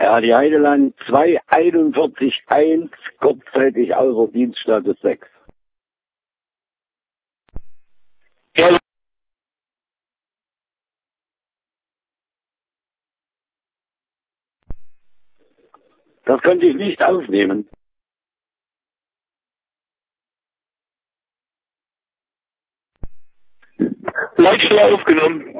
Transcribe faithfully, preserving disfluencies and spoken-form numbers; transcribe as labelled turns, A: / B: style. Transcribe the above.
A: Ja, die Heideland zwei einundvierzig eins, kurzzeitig außer Dienststatus sechs. Ja. Das konnte ich nicht aufnehmen. Lautstärke aufgenommen.